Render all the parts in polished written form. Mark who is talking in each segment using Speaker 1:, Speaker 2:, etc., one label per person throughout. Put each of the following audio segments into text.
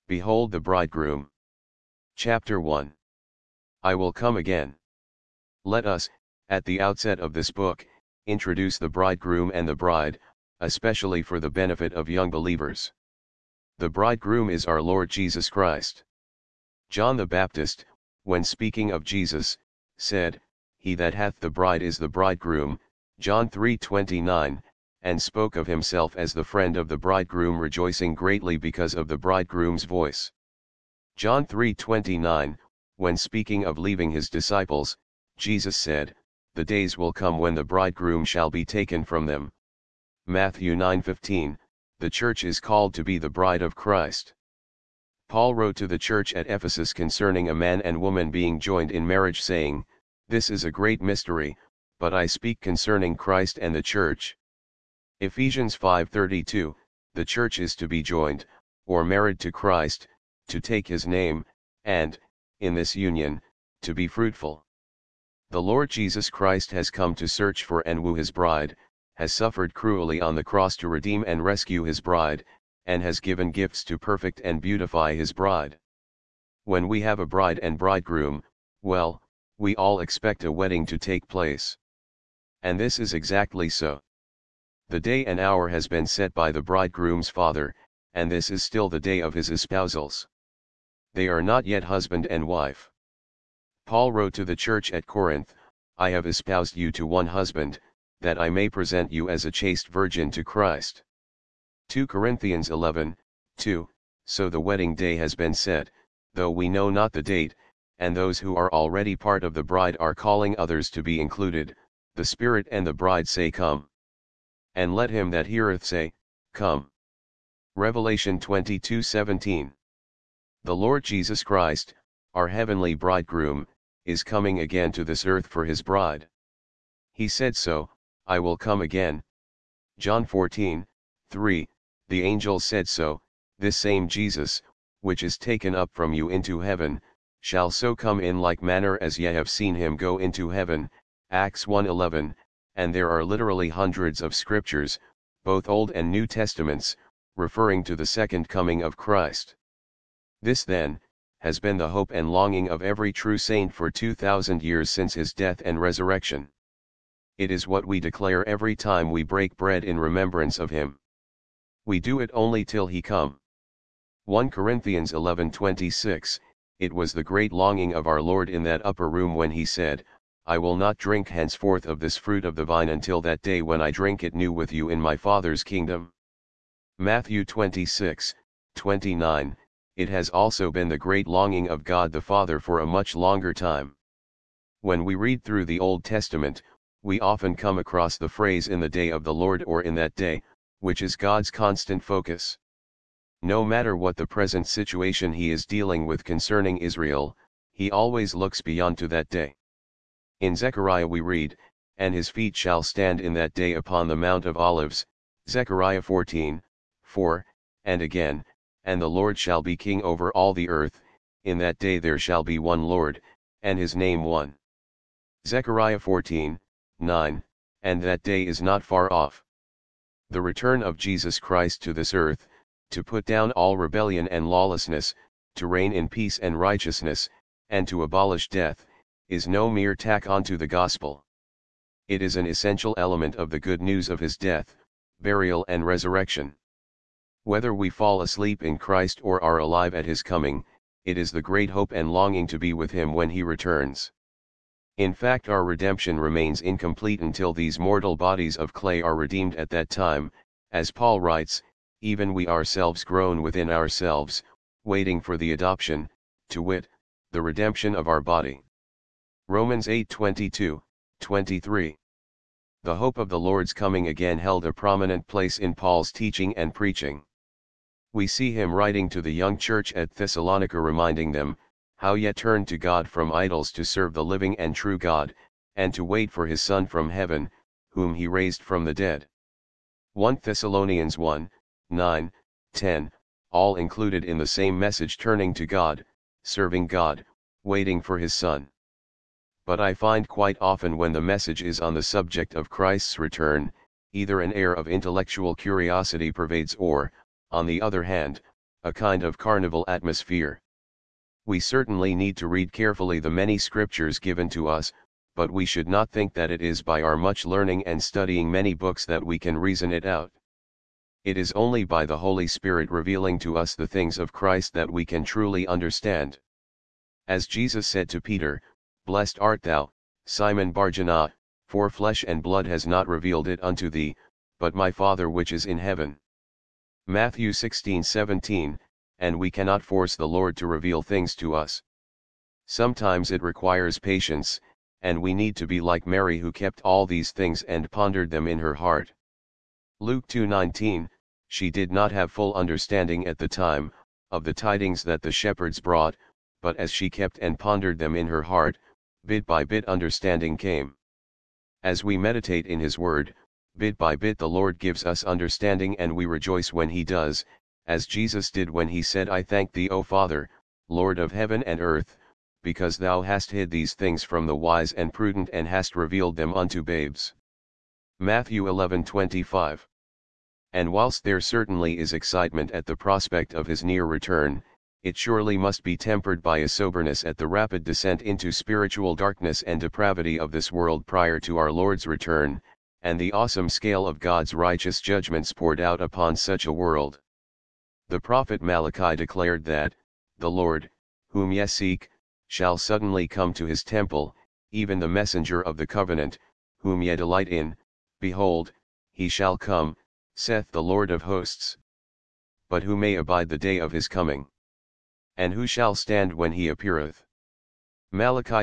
Speaker 1: Behold the bridegroom. Chapter 1. I will come again. Let us, at the outset of this book, introduce the bridegroom and the bride, especially for the benefit of young believers. The bridegroom is our Lord Jesus Christ. John the Baptist, when speaking of Jesus, said, "He that hath the bride is the bridegroom," John 3:29, and spoke of himself as the friend of the bridegroom, rejoicing greatly because of the bridegroom's voice. John 3:29, when speaking of leaving his disciples, Jesus said, "The days will come when the bridegroom shall be taken from them." Matthew 9:15, the church is called to be the bride of Christ. Paul wrote to the church at Ephesus concerning a man and woman being joined in marriage, saying, "This is a great mystery, but I speak concerning Christ and the church." Ephesians 5:32, the church is to be joined, or married to Christ, to take his name, and, in this union, to be fruitful. The Lord Jesus Christ has come to search for and woo his bride, has suffered cruelly on the cross to redeem and rescue his bride, and has given gifts to perfect and beautify his bride. When we have a bride and bridegroom, well, we all expect a wedding to take place. And this is exactly so. The day and hour has been set by the bridegroom's father, and this is still the day of his espousals. They are not yet husband and wife. Paul wrote to the church at Corinth, "I have espoused you to one husband, that I may present you as a chaste virgin to Christ." 2 Corinthians 11:2, so the wedding day has been set, though we know not the date, and those who are already part of the bride are calling others to be included. The Spirit and the bride say, "Come." And let him that heareth say, "Come." Revelation 22:17. The Lord Jesus Christ, our heavenly bridegroom, is coming again to this earth for his bride. He said so, "I will come again." John 14:3, the angel said so, "This same Jesus, which is taken up from you into heaven, shall so come in like manner as ye have seen him go into heaven." Acts 1:11, and there are literally hundreds of scriptures, both Old and New Testaments, referring to the second coming of Christ. This then, has been the hope and longing of every true saint for 2,000 years since his death and resurrection. It is what we declare every time we break bread in remembrance of him. We do it only till he come. 1 Corinthians 11:26, it was the great longing of our Lord in that upper room when he said, "I will not drink henceforth of this fruit of the vine until that day when I drink it new with you in my Father's kingdom." Matthew 26:29, it has also been the great longing of God the Father for a much longer time. When we read through the Old Testament, we often come across the phrase "in the day of the Lord" or "in that day," which is God's constant focus. No matter what the present situation he is dealing with concerning Israel, he always looks beyond to that day. In Zechariah we read, "And his feet shall stand in that day upon the Mount of Olives," Zechariah 14:4, and again, "And the Lord shall be king over all the earth, in that day there shall be one Lord, and his name one." Zechariah 14:9, and that day is not far off. The return of Jesus Christ to this earth, to put down all rebellion and lawlessness, to reign in peace and righteousness, and to abolish death, is no mere tack onto the gospel. It is an essential element of the good news of his death, burial and resurrection. Whether we fall asleep in Christ or are alive at his coming, it is the great hope and longing to be with him when he returns. In fact, our redemption remains incomplete until these mortal bodies of clay are redeemed at that time, as Paul writes, "Even we ourselves groan within ourselves, waiting for the adoption, to wit, the redemption of our body." Romans 8:22-23. The hope of the Lord's coming again held a prominent place in Paul's teaching and preaching. We see him writing to the young church at Thessalonica, reminding them, how ye turn to God from idols to serve the living and true God, and to wait for his Son from heaven, whom he raised from the dead. 1 Thessalonians 1:9-10, all included in the same message, turning to God, serving God, waiting for his Son. But I find quite often when the message is on the subject of Christ's return, either an air of intellectual curiosity pervades or, on the other hand, a kind of carnival atmosphere. We certainly need to read carefully the many scriptures given to us, but we should not think that it is by our much learning and studying many books that we can reason it out. It is only by the Holy Spirit revealing to us the things of Christ that we can truly understand. As Jesus said to Peter, "Blessed art thou, Simon Bar-Jonah, for flesh and blood has not revealed it unto thee, but my Father which is in heaven." Matthew 16:17, and we cannot force the Lord to reveal things to us. Sometimes it requires patience, and we need to be like Mary who kept all these things and pondered them in her heart. Luke 2:19, she did not have full understanding at the time, of the tidings that the shepherds brought, but as she kept and pondered them in her heart, bit by bit understanding came. As we meditate in His Word, bit by bit the Lord gives us understanding, and we rejoice when He does, as Jesus did when He said, "I thank Thee, O Father, Lord of heaven and earth, because Thou hast hid these things from the wise and prudent and hast revealed them unto babes." Matthew 11:25. And whilst there certainly is excitement at the prospect of His near return, it surely must be tempered by a soberness at the rapid descent into spiritual darkness and depravity of this world prior to our Lord's return, and the awesome scale of God's righteous judgments poured out upon such a world. The prophet Malachi declared that, "The Lord, whom ye seek, shall suddenly come to His temple, even the messenger of the covenant, whom ye delight in, behold, He shall come, saith the Lord of hosts. But who may abide the day of His coming? And who shall stand when He appeareth?" Malachi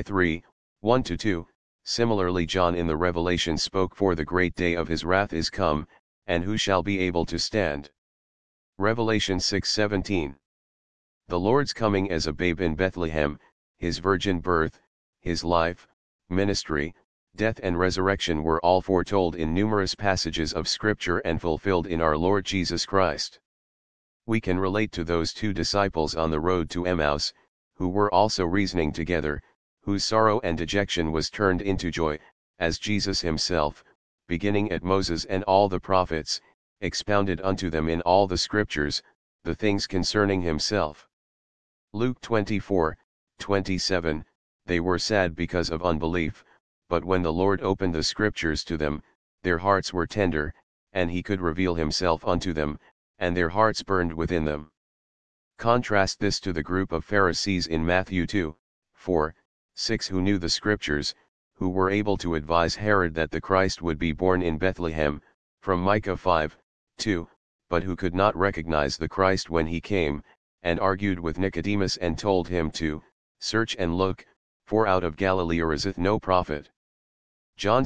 Speaker 1: 3:1-2. Similarly John in the Revelation spoke, "For the great day of His wrath is come, and who shall be able to stand?" Revelation 6:17. The Lord's coming as a babe in Bethlehem, His virgin birth, His life, ministry, death and resurrection were all foretold in numerous passages of Scripture and fulfilled in our Lord Jesus Christ. We can relate to those two disciples on the road to Emmaus, who were also reasoning together, whose sorrow and dejection was turned into joy, as Jesus Himself, beginning at Moses and all the prophets, expounded unto them in all the Scriptures, the things concerning Himself. Luke 24:27, they were sad because of unbelief, but when the Lord opened the Scriptures to them, their hearts were tender, and He could reveal Himself unto them, and their hearts burned within them. Contrast this to the group of Pharisees in Matthew 2:4-6 who knew the Scriptures, who were able to advise Herod that the Christ would be born in Bethlehem, from Micah 5:2, but who could not recognize the Christ when He came, and argued with Nicodemus and told him to search and look, for out of Galilee ariseth no prophet. John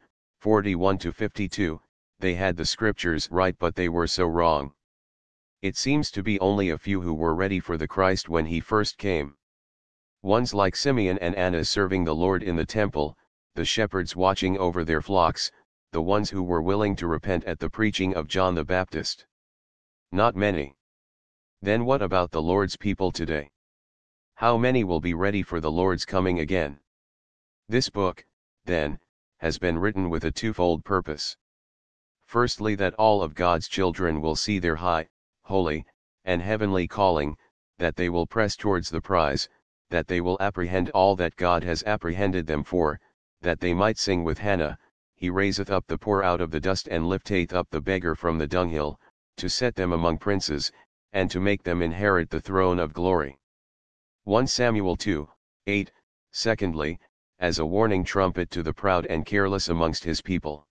Speaker 1: 7:41-52, they had the Scriptures right, but they were so wrong. It seems to be only a few who were ready for the Christ when He first came. Ones like Simeon and Anna serving the Lord in the temple, the shepherds watching over their flocks, the ones who were willing to repent at the preaching of John the Baptist. Not many. Then what about the Lord's people today? How many will be ready for the Lord's coming again? This book, then, has been written with a twofold purpose. Firstly, that all of God's children will see their high, holy, and heavenly calling, that they will press towards the prize, that they will apprehend all that God has apprehended them for, that they might sing with Hannah, "He raiseth up the poor out of the dust and lifteth up the beggar from the dunghill, to set them among princes, and to make them inherit the throne of glory." 1 Samuel 2:8. Secondly, as a warning trumpet to the proud and careless amongst His people.